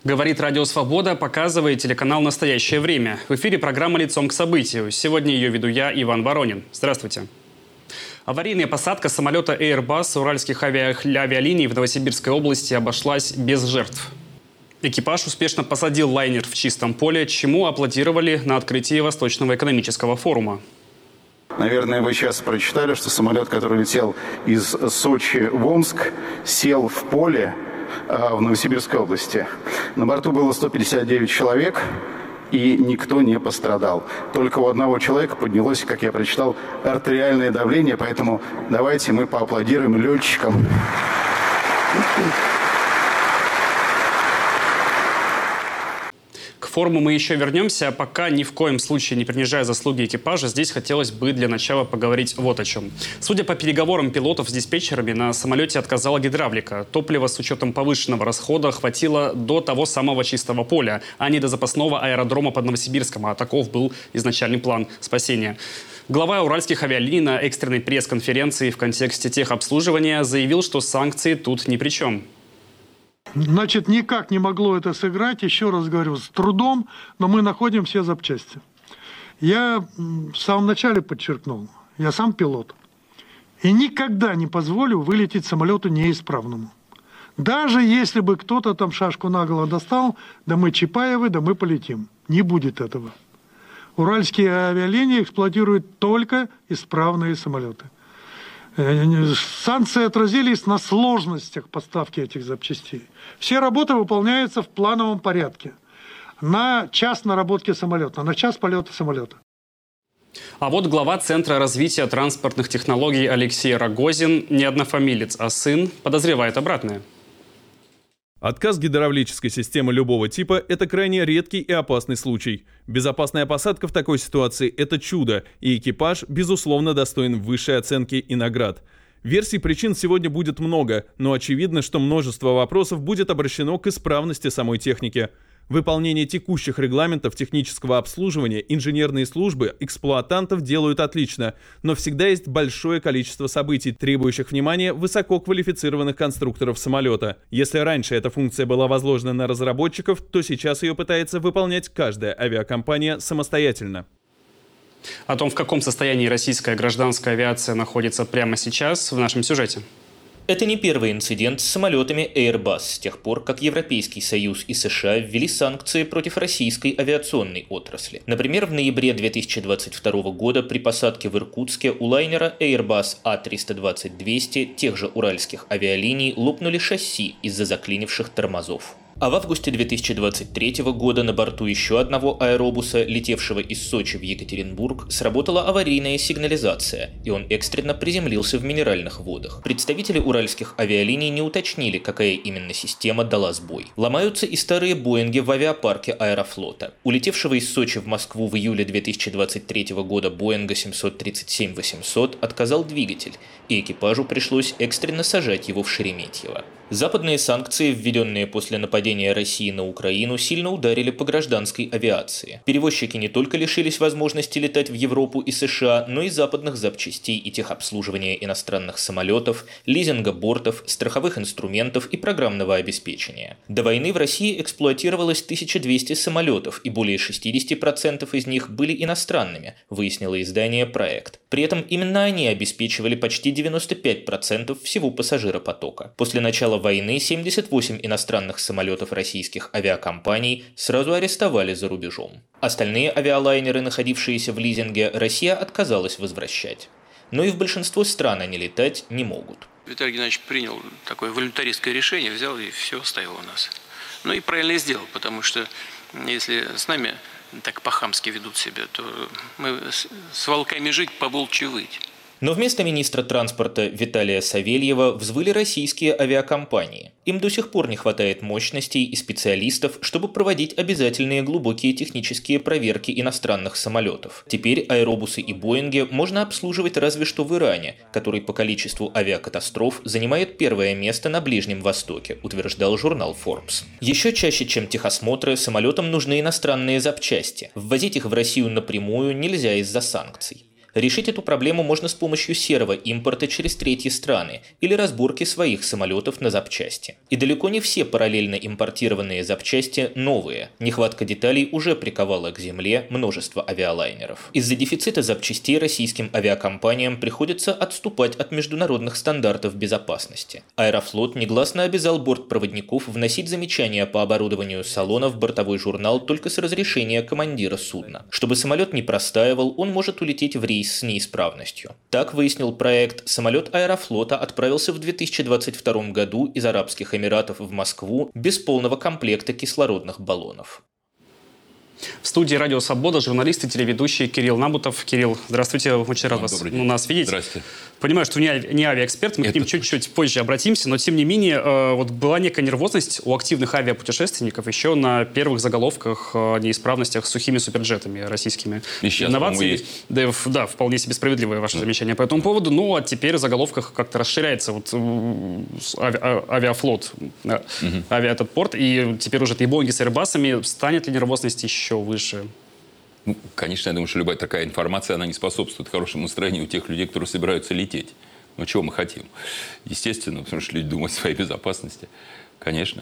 Говорит Радио Свобода, показывает телеканал «Настоящее время». В эфире программа «Лицом к событию». Сегодня ее веду я, Иван Воронин. Здравствуйте. Аварийная посадка самолета Airbus уральских авиалиний в Новосибирской области обошлась без жертв. Экипаж успешно посадил лайнер в чистом поле, чему аплодировали на открытии Восточного экономического форума. Наверное, вы сейчас прочитали, что самолет, который летел из Сочи в Омск, сел в поле в Новосибирской области. На борту было 159 человек, и никто не пострадал. Только у одного человека поднялось, как я прочитал, артериальное давление, поэтому давайте мы поаплодируем летчикам. К форуму мы еще вернемся, а пока ни в коем случае не принижая заслуги экипажа, здесь хотелось бы для начала поговорить вот о чем. Судя по переговорам пилотов с диспетчерами, на самолете отказала гидравлика. Топлива с учетом повышенного расхода хватило до того самого чистого поля, а не до запасного аэродрома под Новосибирском, а таков был изначальный план спасения. Глава уральских авиалиний на экстренной пресс-конференции в контексте техобслуживания заявил, что санкции тут ни при чем. Значит, никак не могло это сыграть, еще раз говорю, с трудом, но мы находим все запчасти. Я в самом начале подчеркнул, я сам пилот, и никогда не позволю вылететь самолету неисправному. Даже если бы кто-то там шашку наголо достал, да мы Чапаевы, да мы полетим. Не будет этого. Уральские авиалинии эксплуатируют только исправные самолеты. Санкции отразились на сложностях поставки этих запчастей. Все работы выполняются в плановом порядке. На час наработки самолета, на час полета самолета. А вот глава Центра развития транспортных технологий Алексей Рогозин не однофамилец, а сын подозревает обратное. Отказ гидравлической системы любого типа – это крайне редкий и опасный случай. Безопасная посадка в такой ситуации – это чудо, и экипаж, безусловно, достоин высшей оценки и наград. Версий причин сегодня будет много, но очевидно, что множество вопросов будет обращено к исправности самой техники. Выполнение текущих регламентов технического обслуживания инженерные службы эксплуатантов делают отлично, но всегда есть большое количество событий, требующих внимания высококвалифицированных конструкторов самолета. Если раньше эта функция была возложена на разработчиков, то сейчас ее пытается выполнять каждая авиакомпания самостоятельно. О том, в каком состоянии российская гражданская авиация находится прямо сейчас, в нашем сюжете. Это не первый инцидент с самолетами Airbus с тех пор, как Европейский Союз и США ввели санкции против российской авиационной отрасли. Например, в ноябре 2022 года при посадке в Иркутске у лайнера Airbus A320-200 тех же уральских авиалиний лопнули шасси из-за заклинивших тормозов. А в августе 2023 года на борту еще одного аэробуса, летевшего из Сочи в Екатеринбург, сработала аварийная сигнализация, и он экстренно приземлился в минеральных водах. Представители уральских авиалиний не уточнили, какая именно система дала сбой. Ломаются и старые Боинги в авиапарке Аэрофлота. Улетевшего из Сочи в Москву в июле 2023 года Боинга 737-800 отказал двигатель, и экипажу пришлось экстренно сажать его в Шереметьево. Западные санкции, введенные после нападения России на Украину, сильно ударили по гражданской авиации. Перевозчики не только лишились возможности летать в Европу и США, но и западных запчастей и техобслуживания иностранных самолетов, лизинга бортов, страховых инструментов и программного обеспечения. До войны в России эксплуатировалось 1200 самолетов, и более 60% из них были иностранными, выяснило издание «Проект». При этом именно они обеспечивали почти 95% всего пассажиропотока. После начала войны 78 иностранных самолетов российских авиакомпаний сразу арестовали за рубежом. Остальные авиалайнеры, находившиеся в лизинге, Россия отказалась возвращать. Но и в большинство стран они летать не могут. Виталий Геннадьевич принял такое волюнтаристское решение, взял и все оставил у нас. Ну и правильно сделал, потому что если с нами так по-хамски ведут себя, то мы с волками жить, по-волчьи выть. Но вместо министра транспорта Виталия Савельева взвыли российские авиакомпании. Им до сих пор не хватает мощностей и специалистов, чтобы проводить обязательные глубокие технические проверки иностранных самолетов. Теперь аэробусы и Боинги можно обслуживать разве что в Иране, который по количеству авиакатастроф занимает первое место на Ближнем Востоке, утверждал журнал Forbes. Еще чаще, чем техосмотры, самолетам нужны иностранные запчасти. Ввозить их в Россию напрямую нельзя из-за санкций. Решить эту проблему можно с помощью серого импорта через третьи страны или разборки своих самолетов на запчасти. И далеко не все параллельно импортированные запчасти новые. Нехватка деталей уже приковала к земле множество авиалайнеров. Из-за дефицита запчастей российским авиакомпаниям приходится отступать от международных стандартов безопасности. Аэрофлот негласно обязал бортпроводников вносить замечания по оборудованию салона в бортовой журнал только с разрешения командира судна. Чтобы самолет не простаивал, он может улететь в рейс с неисправностью. Так выяснил проект, самолет Аэрофлота отправился в 2022 году из Арабских Эмиратов в Москву без полного комплекта кислородных баллонов. В студии «Радио Свобода» журналист и телеведущий Кирилл Набутов. Кирилл, здравствуйте, очень рад вас у нас видеть. Здравствуйте. Понимаю, что не авиаэксперт, мы к ним чуть-чуть позже обратимся, но тем не менее вот была некая нервозность у активных авиапутешественников еще на первых заголовках о неисправностях с сухими суперджетами российскими. И сейчас, инновации. Да, вполне себе справедливое ваше замечание по этому поводу. Ну, а теперь в заголовках как-то расширяется вот авиафлот, этот порт, и теперь уже и Боинги с Airbus'ами. Станет ли нервозность еще выше? Ну, конечно, я думаю, что любая такая информация, она не способствует хорошему настроению у тех людей, которые собираются лететь. Ну, чего мы хотим? Естественно, потому что люди думают о своей безопасности. Конечно.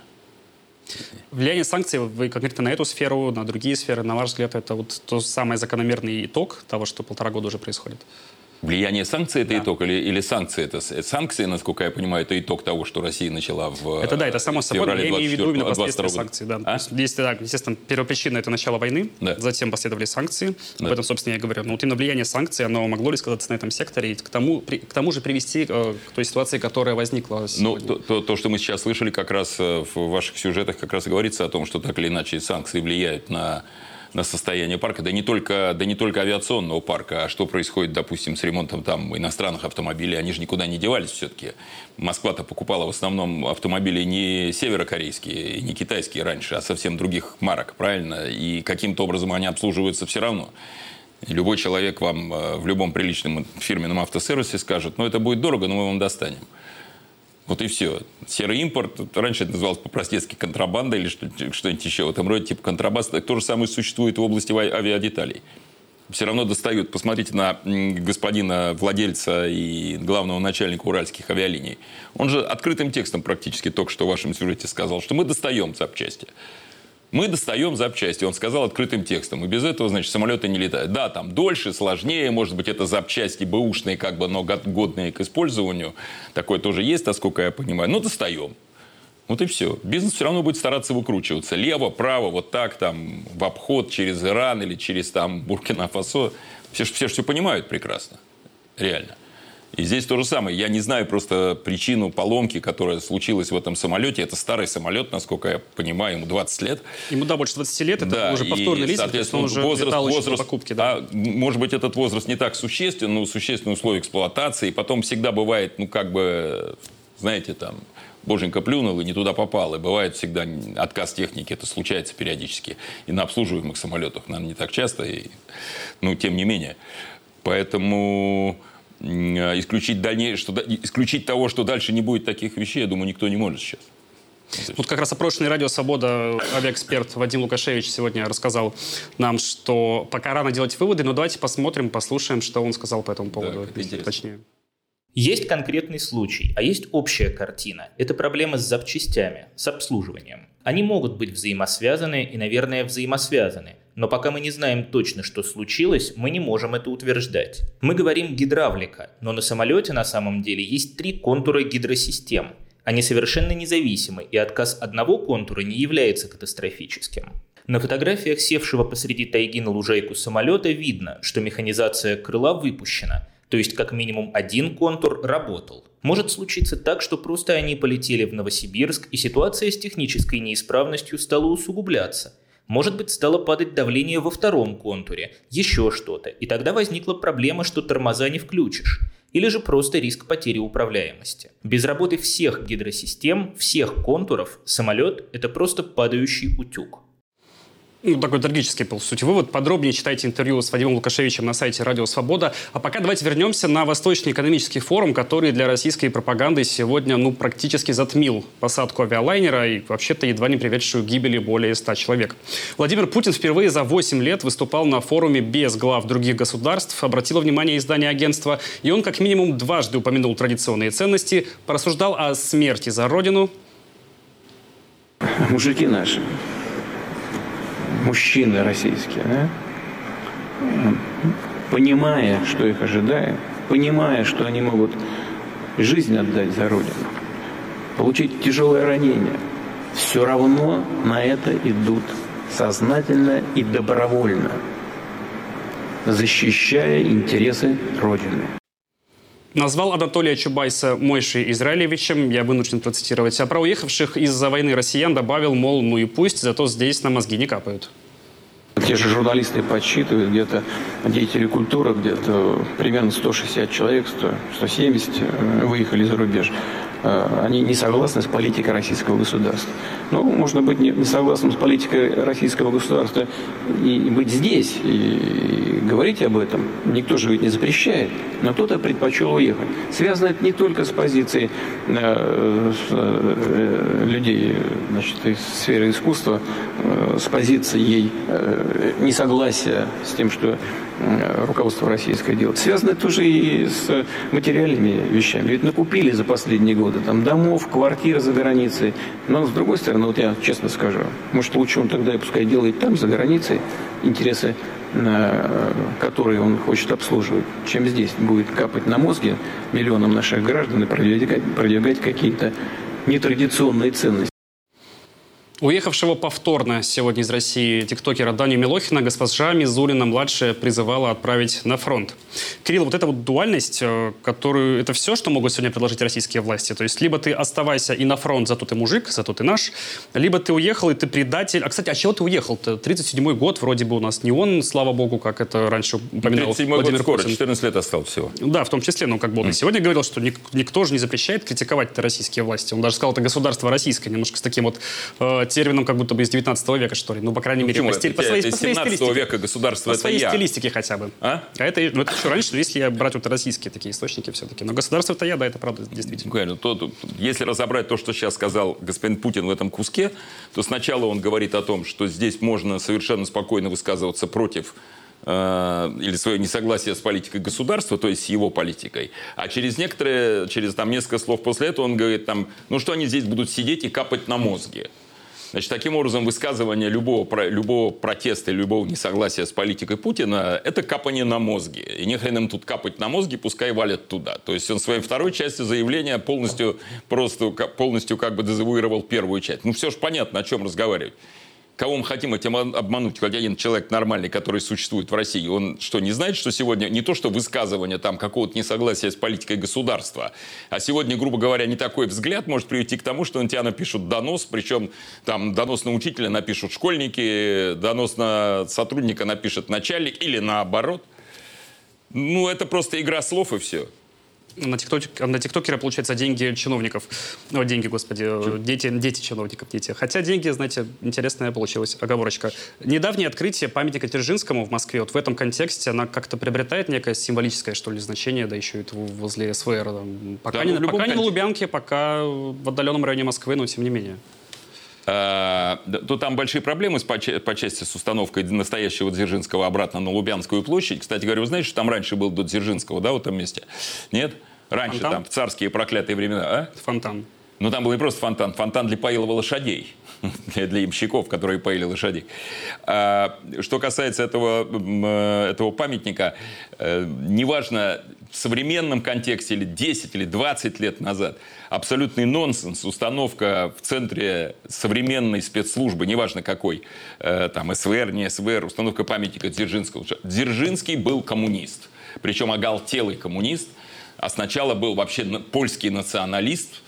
Влияние санкций, вы конкретно на эту сферу, на другие сферы, на ваш взгляд, это вот тот самый закономерный итог того, что 1,5 года уже происходит? Влияние санкций – это итог, или санкции – это санкции, насколько я понимаю, это итог того, что Россия начала в это само собой, я имею в виду именно последствия санкций. Да. А? Если, да, естественно, первопричина – это начало войны, затем последовали санкции, об этом, собственно, я говорю. Но вот именно влияние санкций, оно могло ли сказаться на этом секторе и к тому же привести к той ситуации, которая возникла сегодня? Ну, то, что мы сейчас слышали, как раз в ваших сюжетах как раз и говорится о том, что так или иначе санкции влияют на состояние парка, да не только авиационного парка, а что происходит, допустим, с ремонтом там иностранных автомобилей, они же никуда не девались все-таки. Москва-то покупала в основном автомобили не северокорейские, не китайские раньше, а совсем других марок, правильно? И каким-то образом они обслуживаются все равно. И любой человек вам в любом приличном фирменном автосервисе скажет, это будет дорого, но мы вам достанем. Вот и все. Серый импорт, раньше это называлось по-простецки контрабанда или что-нибудь еще в этом роде, типа контрабанда. То же самое существует в области авиадеталей. Все равно достают. Посмотрите на господина владельца и главного начальника уральских авиалиний. Он же открытым текстом практически только что в вашем сюжете сказал, что мы достаем запчасти. Мы достаем запчасти, он сказал открытым текстом. И без этого, значит, самолеты не летают. Да, там дольше, сложнее, может быть, это запчасти бэушные, но годные к использованию. Такое тоже есть, насколько я понимаю. Достаем. Вот и все. Бизнес все равно будет стараться выкручиваться. Лево, право, вот так, там, в обход, через Иран или через там Буркина-Фасо. Все понимают прекрасно. Реально. И здесь то же самое. Я не знаю просто причину поломки, которая случилась в этом самолете. Это старый самолет, насколько я понимаю, ему 20 лет. Ему, больше 20 лет. Это уже повторный лизинг, то есть он уже летал еще до покупки. Да. Может быть, этот возраст не так существен, но существенные условия эксплуатации. И потом всегда бывает, знаете, там, боженька плюнул и не туда попал. И бывает всегда отказ техники. Это случается периодически. И на обслуживаемых самолетах, наверное, не так часто. Тем не менее. Поэтому исключить того, что дальше не будет таких вещей, я думаю, никто не может сейчас. Вот как раз опрошенный «Радио Свобода» авиаэксперт Вадим Лукашевич сегодня рассказал нам, что пока рано делать выводы, но давайте посмотрим, послушаем, что он сказал по этому поводу. Точнее. Есть конкретный случай, а есть общая картина. Это проблема с запчастями, с обслуживанием. Они могут быть взаимосвязаны и, наверное, взаимосвязаны. Но пока мы не знаем точно, что случилось, мы не можем это утверждать. Мы говорим гидравлика, но на самолете на самом деле есть 3 контура гидросистем. Они совершенно независимы, и отказ одного контура не является катастрофическим. На фотографиях севшего посреди тайги на лужайку самолета видно, что механизация крыла выпущена, то есть как минимум один контур работал. Может случиться так, что просто они полетели в Новосибирск, и ситуация с технической неисправностью стала усугубляться. Может быть, стало падать давление во втором контуре, еще что-то, и тогда возникла проблема, что тормоза не включишь. Или же просто риск потери управляемости. Без работы всех гидросистем, всех контуров, самолет – это просто падающий утюг. Ну, такой трагический, по сути, вывод. Подробнее читайте интервью с Вадимом Лукашевичем на сайте Радио Свобода. А пока давайте вернемся на Восточный экономический форум, который для российской пропаганды сегодня, практически затмил посадку авиалайнера и вообще-то едва не приведшую к гибели более 100 человек. Владимир Путин впервые за 8 лет выступал на форуме без глав других государств, обратило внимание издание агентства, и он как минимум дважды упомянул традиционные ценности, порассуждал о смерти за Родину. Мужики наши, мужчины российские, да? Понимая, что их ожидает, понимая, что они могут жизнь отдать за Родину, получить тяжелое ранение, все равно на это идут сознательно и добровольно, защищая интересы Родины. Назвал Анатолия Чубайса Мойшей Израилевичем, я вынужден процитировать. А про уехавших из-за войны россиян добавил, мол, ну и пусть, зато здесь на мозги не капают. Те же журналисты подсчитывают, где-то деятели культуры, где-то примерно 160 человек, 170 выехали за рубеж. Они не согласны с политикой российского государства. Ну, можно быть не согласным с политикой российского государства и быть здесь, и говорить об этом. Никто же ведь не запрещает, но кто-то предпочел уехать. Связано это не только с позицией людей, значит, из сферы искусства, с позицией несогласия с тем, что руководство российское делает. Связано это тоже и с материальными вещами. Ведь накупили за последние годы там домов, квартир за границей. Но с другой стороны, вот я честно скажу, может лучше он тогда и пускай делает там, за границей, интересы, которые он хочет обслуживать, чем здесь будет капать на мозги миллионам наших граждан и продвигать какие-то нетрадиционные ценности. Уехавшего повторно сегодня из России тиктокера Даню Милохина госпожа Мизулина-младшая призывала отправить на фронт. Кирилл, вот эта вот дуальность, которую... Это все, что могут сегодня предложить российские власти? То есть либо ты оставайся и на фронт, зато ты мужик, зато ты наш, либо ты уехал, и ты предатель. А, кстати, а чего ты уехал-то? 37-й год вроде бы у нас не он, слава богу, как это раньше упоминал 37-й Владимир год скоро, Путин. 14 лет осталось всего. Да, в том числе, как бы он и сегодня говорил, что никто же не запрещает критиковать российские власти. Он даже сказал, это государство российское, немножко с таким вот термином, как будто бы из 19 века, что ли. По крайней мере, по своей 17 века государство это я. По своей стилистике хотя бы. А это еще раньше, если брать вот российские такие источники все-таки. Но государство это я, да, это правда, действительно. Если разобрать то, что сейчас сказал господин Путин в этом куске, то сначала он говорит о том, что здесь можно совершенно спокойно высказываться против или свое несогласие с политикой государства, то есть с его политикой. А через несколько слов после этого он говорит, что они здесь будут сидеть и капать на мозги. Значит, таким образом, высказывание любого протеста, любого несогласия с политикой Путина – это капание на мозги. И нехрен им тут капать на мозги, пускай валят туда. То есть он своей второй частью заявления полностью как бы дезавуировал первую часть. Все же понятно, о чем разговаривать. Кого мы хотим этим обмануть? Хоть один человек нормальный, который существует в России, он что, не знает, что сегодня не то, что высказывание какого-то несогласия с политикой государства, а сегодня, грубо говоря, не такой взгляд может привести к тому, что на тебя напишут донос, причем донос на учителя напишут школьники, донос на сотрудника напишет начальник или наоборот. Это просто игра слов и все. На тиктокера, получается, деньги чиновников. Дети чиновников. Хотя деньги, знаете, интересная получилась оговорочка. Недавнее открытие памятника Дзержинскому в Москве, вот в этом контексте она как-то приобретает некое символическое, что ли, значение, да еще это возле СВР. Пока не на Лубянке, пока в отдаленном районе Москвы, но тем не менее. То там большие проблемы по части с установкой настоящего Дзержинского обратно на Лубянскую площадь. Кстати говоря, вы знаете, что там раньше был до Дзержинского, да, в этом месте? Нет? Раньше фонтан? Там в царские проклятые времена. А? Фонтан. Там был не просто фонтан. Фонтан для поилова лошадей. Для ямщиков, которые поили лошадей. Что касается этого памятника, неважно, в современном контексте или 10 или 20 лет назад, абсолютный нонсенс, установка в центре современной спецслужбы, неважно какой, СВР, не СВР, установка памятника Дзержинского. Дзержинский был коммунист, причем оголтелый коммунист, а сначала был вообще польский националист,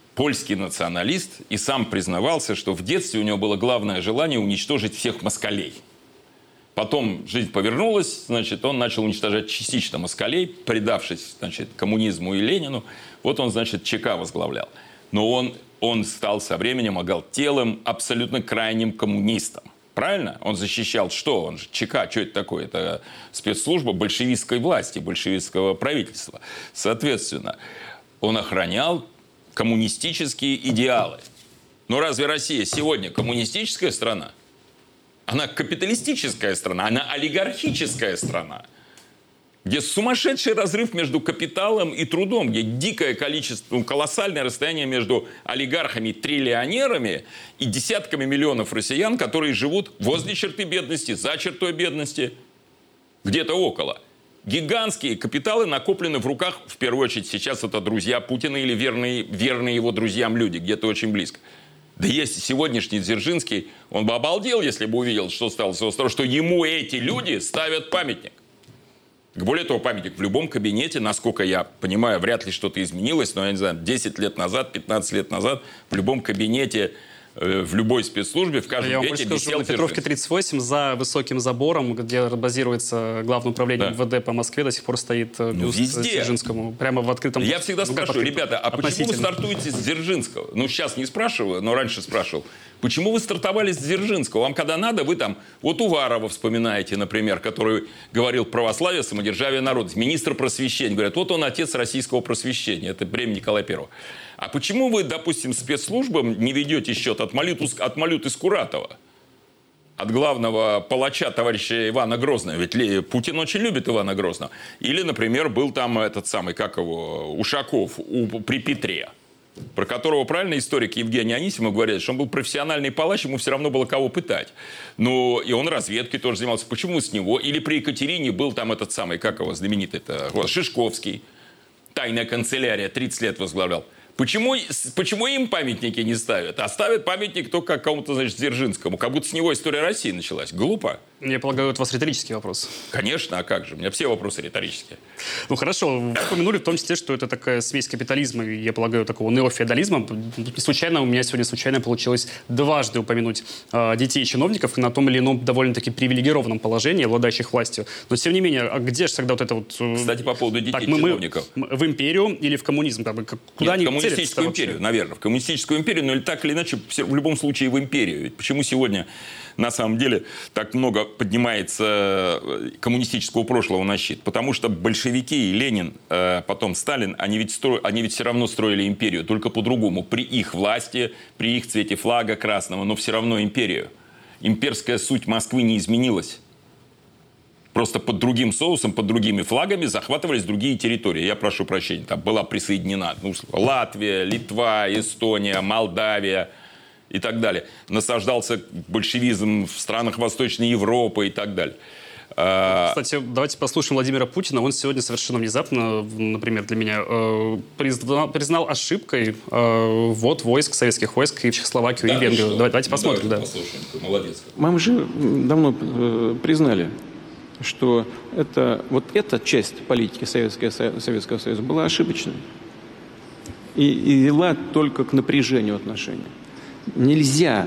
и сам признавался, что в детстве у него было главное желание уничтожить всех москалей. Потом жизнь повернулась, он начал уничтожать частично москалей, предавшись, коммунизму и Ленину. Вот он, ЧК возглавлял. Но он стал со временем оголтелым, абсолютно крайним коммунистом. Правильно? Он защищал что? Он же ЧК, что это такое? Это спецслужба большевистской власти, большевистского правительства. Соответственно, он охранял коммунистические идеалы. Но разве Россия сегодня коммунистическая страна? Она капиталистическая страна, она олигархическая страна, где сумасшедший разрыв между капиталом и трудом, где дикое количество, колоссальное расстояние между олигархами-триллионерами и десятками миллионов россиян, которые живут возле черты бедности, за чертой бедности, где-то около. Гигантские капиталы накоплены в руках, в первую очередь, сейчас это друзья Путина или верные его друзьям люди, где-то очень близко. Да есть сегодняшний Дзержинский, он бы обалдел, если бы увидел, что стало с его стороны, что ему эти люди ставят памятник. Более того, памятник в любом кабинете, насколько я понимаю, вряд ли что-то изменилось, но, я не знаю, 10 лет назад, 15 лет назад в любом кабинете, в любой спецслужбе, в каждом кабинете висел на Петровке 38 за высоким забором, где базируется Главное управление МВД по Москве, до сих пор стоит бюст Дзержинскому. Прямо в открытом... Я всегда спрашиваю, ребята, а почему вы стартуете с Дзержинского? Ну, сейчас не спрашиваю, но раньше спрашивал. Почему вы стартовали с Дзержинского? Вам когда надо, вы там, вот Уварова вспоминаете, например, который говорил православие, самодержавие, народность. Министр просвещения. Говорят, вот он отец российского просвещения. Это время Николая I. А почему вы, допустим, спецслужбам не ведете счет от Малюты Скуратова? От главного палача товарища Ивана Грозного. Ведь Путин очень любит Ивана Грозного. Или, например, был там этот самый, как его, Ушаков при Петре, про которого, правильно, историк Евгений Анисимов говорит, что он был профессиональный палач, ему все равно было кого пытать. Ну, и он разведкой тоже занимался. Почему с него? Или при Екатерине был там этот самый, как его, знаменитый-то, Шишковский, тайная канцелярия, 30 лет возглавлял. Почему им памятники не ставят? А ставят памятник только какому-то, значит, Дзержинскому. Как будто с него история России началась. Глупо. Я полагаю, это у вас риторический вопрос. Конечно, а как же? У меня все вопросы риторические. Ну, хорошо. Вы упомянули в том числе, что это такая смесь капитализма и, я полагаю, такого неофеодализма. Не случайно, у меня сегодня случайно получилось дважды упомянуть детей чиновников на том или ином довольно-таки привилегированном положении, обладающих властью. Но, тем не менее, а где же тогда вот это вот... Кстати, по поводу детей чиновников. В империю или в коммунизм? Куда они целятся? В коммунистическую империю, наверное. В коммунистическую империю, но или так или иначе, в любом случае в империю. Ведь почему сегодня, на самом деле, так много поднимается коммунистического прошлого на щит? Потому что большевики и Ленин, потом Сталин, они ведь все равно строили империю, только по-другому. При их власти, при их цвете флага красного, но все равно империю. Имперская суть Москвы не изменилась. Просто под другим соусом, под другими флагами захватывались другие территории. Я прошу прощения, там была присоединена Латвия, Литва, Эстония, Молдавия и так далее. Насаждался большевизм в странах Восточной Европы и так далее. Кстати, давайте послушаем Владимира Путина. Он сегодня совершенно внезапно, например, для меня, признал ошибкой ввод советских войск и в Чехословакию, и в Венгрию. Давайте посмотрим. Да. Послушаем. Молодец. Мы же давно признали, что вот эта часть политики Советского Союза была ошибочной и вела только к напряжению отношений. Нельзя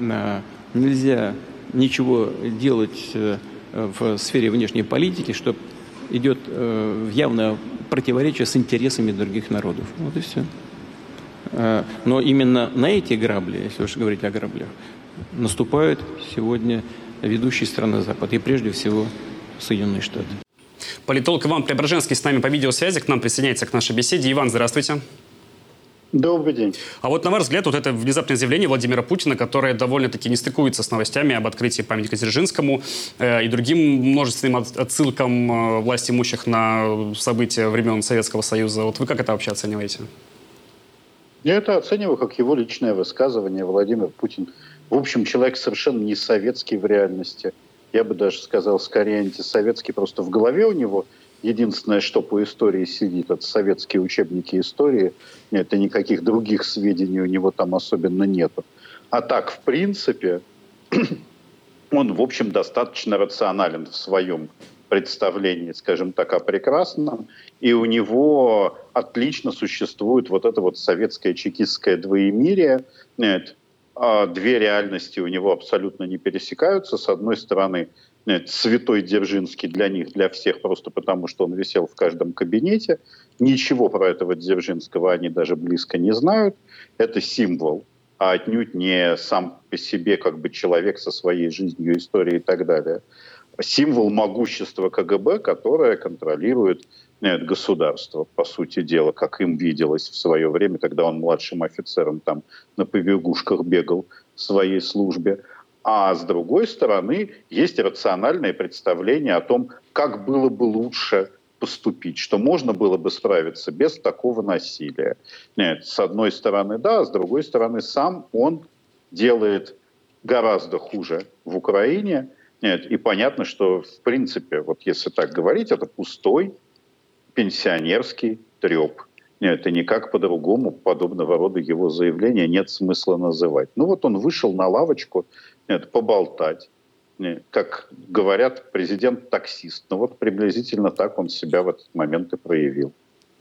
ничего делать в сфере внешней политики, что идет в явное противоречие с интересами других народов. Вот и все. Но именно на эти грабли, если уж говорить о граблях, наступают сегодня ведущие страны Запада, и прежде всего Соединенные Штаты. Политолог Иван Преображенский с нами по видеосвязи, к нам присоединяется к нашей беседе. Иван, здравствуйте. Добрый день. А вот на ваш взгляд, вот это внезапное заявление Владимира Путина, которое довольно-таки не стыкуется с новостями об открытии памятника Дзержинскому и другим множественным отсылкам власть имущих на события времен Советского Союза. Вот вы как это вообще оцениваете? Я это оцениваю как его личное высказывание. Владимир Путин, в общем, человек совершенно не советский в реальности. Я бы даже сказал, скорее антисоветский. Просто в голове у него единственное, что по истории сидит, это советские учебники истории. Нет, и никаких других сведений у него там особенно нету. А так, в принципе, он, в общем, достаточно рационален в своем представлении, скажем так, о прекрасном. И у него отлично существует вот это вот советское чекистское двоемирие. Нет, две реальности у него абсолютно не пересекаются. С одной стороны, святой Дзержинский для них, для всех, просто потому, что он висел в каждом кабинете. Ничего про этого Дзержинского они даже близко не знают. Это символ а отнюдь не сам по себе как бы человек со своей жизнью, историей и так далее. Символ могущества КГБ, которое контролирует государство, по сути дела, как им виделось в свое время, когда он младшим офицером там на побегушках бегал в своей службе. А с другой стороны, есть рациональное представление о том, как было бы лучше поступить, что можно было бы справиться без такого насилия. Нет, с одной стороны, да, с другой стороны, сам он делает гораздо хуже в Украине. Нет, и понятно, что, в принципе, вот если так говорить, это пустой пенсионерский треп. Нет, и никак по-другому подобного рода его заявления нет смысла называть. Ну вот он вышел на лавочку поболтать. Как говорят, президент-таксист. Ну вот приблизительно так он себя в этот момент и проявил.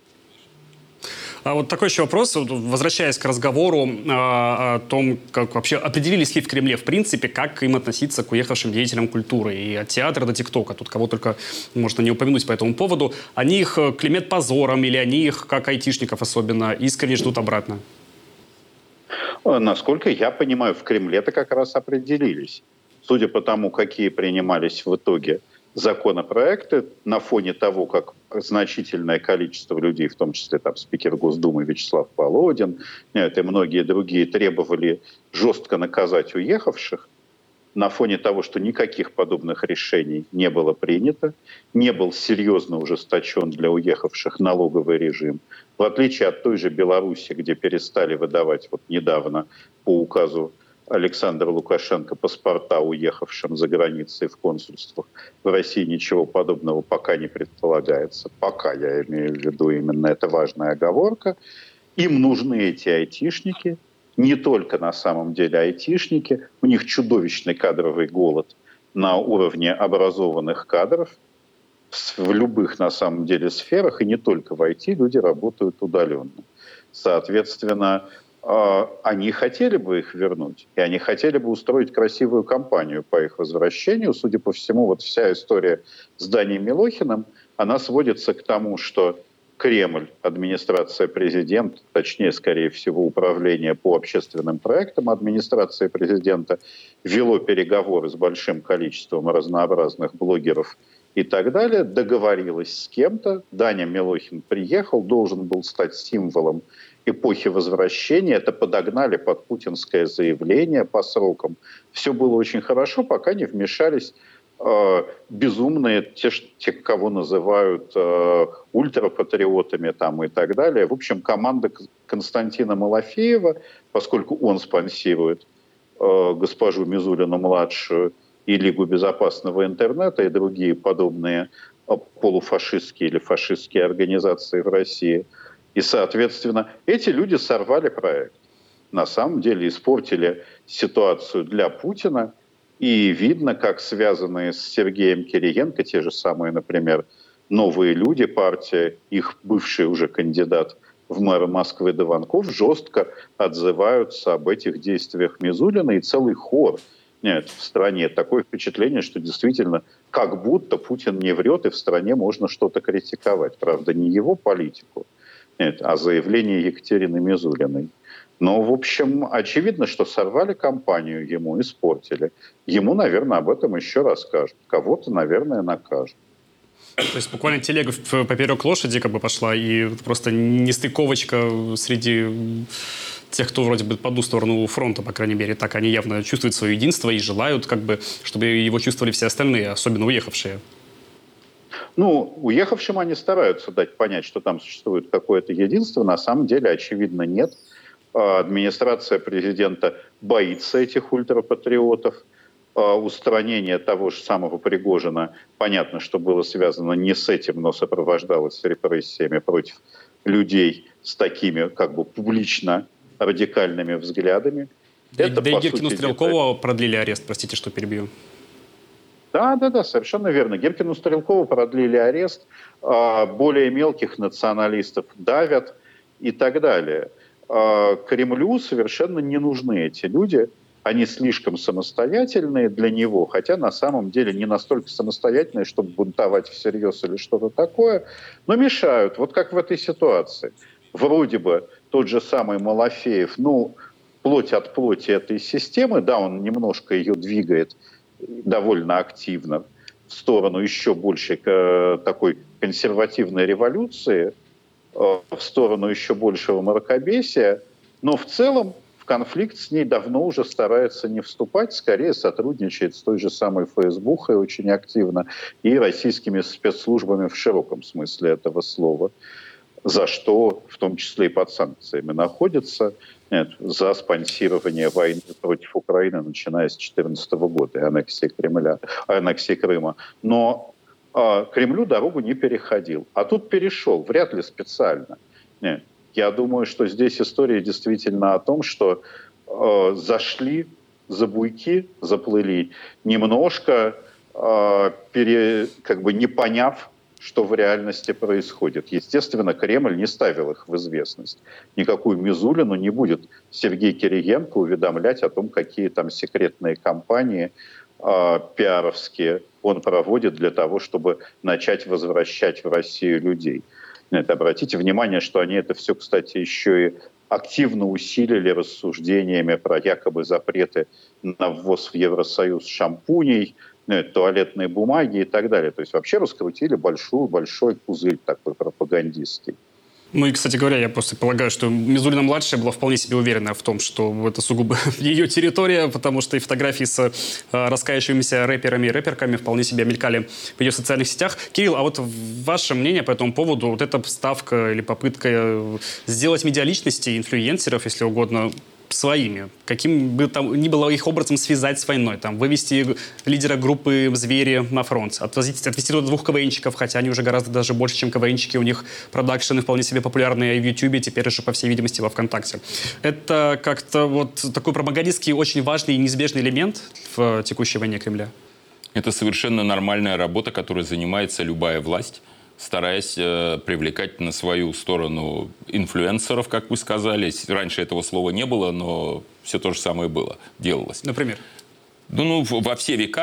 А вот такой еще вопрос, возвращаясь к разговору о том, как вообще определились ли в Кремле, в принципе, как им относиться к уехавшим деятелям культуры, и от театра до ТикТока, тут кого только можно не упомянуть по этому поводу. Они их клеймят позором, или они их, как айтишников особенно, искренне ждут обратно? Насколько я понимаю, в Кремле-то как раз определились. Судя по тому, какие принимались в итоге законопроекты, на фоне того, как значительное количество людей, в том числе там спикер Госдумы Вячеслав Володин, и многие другие требовали жестко наказать уехавших, на фоне того, что никаких подобных решений не было принято, не был серьезно ужесточен для уехавших налоговый режим, в отличие от той же Беларуси, где перестали выдавать вот недавно по указу Александра Лукашенко паспорта уехавшим за границей в консульствах. В России ничего подобного пока не предполагается. Пока, я имею в виду, именно это важная оговорка. Им нужны эти айтишники, не только на самом деле айтишники. У них чудовищный кадровый голод на уровне образованных кадров в любых на самом деле сферах, и не только в IT, люди работают удаленно. Соответственно, они хотели бы их вернуть, и они хотели бы устроить красивую кампанию по их возвращению. Судя по всему, вот вся история с Данией Милохиным, она сводится к тому, что Кремль, администрация президента, точнее, скорее всего, управление по общественным проектам администрации президента, вело переговоры с большим количеством разнообразных блогеров и так далее, договорилась с кем-то. Даня Милохин приехал, должен был стать символом эпохи возвращения. Это подогнали под путинское заявление по срокам. Все было очень хорошо, пока не вмешались безумные, те, кого называют ультрапатриотами там, и так далее. В общем, команда Константина Малафеева, поскольку он спонсирует госпожу Мизулину-младшую и Лигу безопасного интернета и другие подобные полуфашистские или фашистские организации в России. И, соответственно, эти люди сорвали проект. На самом деле испортили ситуацию для Путина. И видно, как связанные с Сергеем Кириенко, те же самые, например, «Новые люди», партия, их бывший уже кандидат в мэры Москвы Дованков, жестко отзываются об этих действиях Мизулина, и целый хор в стране. Такое впечатление, что действительно как будто Путин не врет, и в стране можно что-то критиковать. Правда, не его политику, а заявление Екатерины Мизулиной. Но, в общем, очевидно, что сорвали кампанию ему, испортили. Ему, наверное, об этом еще расскажут. Кого-то, наверное, накажут. То есть буквально телега поперек лошади как бы пошла, и просто нестыковочка среди тех, кто вроде бы по ту сторону фронта, по крайней мере, так они явно чувствуют свое единство и желают, как бы, чтобы его чувствовали все остальные, особенно уехавшие. Ну, уехавшим они стараются дать понять, что там существует какое-то единство. На самом деле, очевидно, нет. Администрация президента боится этих ультрапатриотов. Устранение того же самого Пригожина, понятно, что было связано не с этим, но сопровождалось репрессиями против людей с такими как бы публично радикальными взглядами. Да и Гиркину Стрелкову продлили арест, простите, что перебью. Да, совершенно верно. Гиркину Стрелкову продлили арест, более мелких националистов давят и так далее. Кремлю совершенно не нужны эти люди. Они слишком самостоятельные для него, хотя на самом деле не настолько самостоятельные, чтобы бунтовать всерьез или что-то такое, но мешают. Вот как в этой ситуации. Вроде бы тот же самый Малафеев, плоть от плоти этой системы, да, он немножко ее двигает довольно активно в сторону еще большей такой консервативной революции, в сторону еще большего мракобесия, но в целом в конфликт с ней давно уже старается не вступать, скорее сотрудничает с той же самой ФСБухой очень активно и российскими спецслужбами в широком смысле этого слова, за что в том числе и под санкциями находится, за спонсирование войны против Украины, начиная с 2014 года, аннексии Крыма. Но Кремлю дорогу не переходил. А тут перешел, вряд ли специально. Нет. Я думаю, что здесь история действительно о том, что зашли за буйки, заплыли, немножко не поняв, что в реальности происходит. Естественно, Кремль не ставил их в известность. Никакую Мизулину не будет Сергей Кириенко уведомлять о том, какие там секретные кампании пиаровские он проводит для того, чтобы начать возвращать в Россию людей. Обратите внимание, что они это все, кстати, еще и активно усилили рассуждениями про якобы запреты на ввоз в Евросоюз шампуней, туалетной бумаги и так далее. То есть вообще раскрутили большой пузырь такой пропагандистский. Ну и, кстати говоря, я просто полагаю, что Мизулина-младшая была вполне себе уверена в том, что это сугубо ее территория, потому что и фотографии с раскаявшимися рэперами и рэперками вполне себе мелькали в ее социальных сетях. Кирилл, а вот ваше мнение по этому поводу, вот эта ставка или попытка сделать медиаличности, инфлюенсеров, если угодно, своими, каким бы там ни было их образом связать с войной, там, вывести лидера группы «Звери» на фронт, отвести туда 2 КВНщиков, хотя они уже гораздо даже больше, чем КВНщики, у них продакшены вполне себе популярные в Ютубе, теперь уже, по всей видимости, во ВКонтакте. Это как-то вот такой пропагандистский, очень важный и неизбежный элемент в текущей войне Кремля? Это совершенно нормальная работа, которой занимается любая власть, стараясь привлекать на свою сторону инфлюенсеров, как вы сказали. Раньше этого слова не было, но все то же самое делалось. Например? Ну, во все века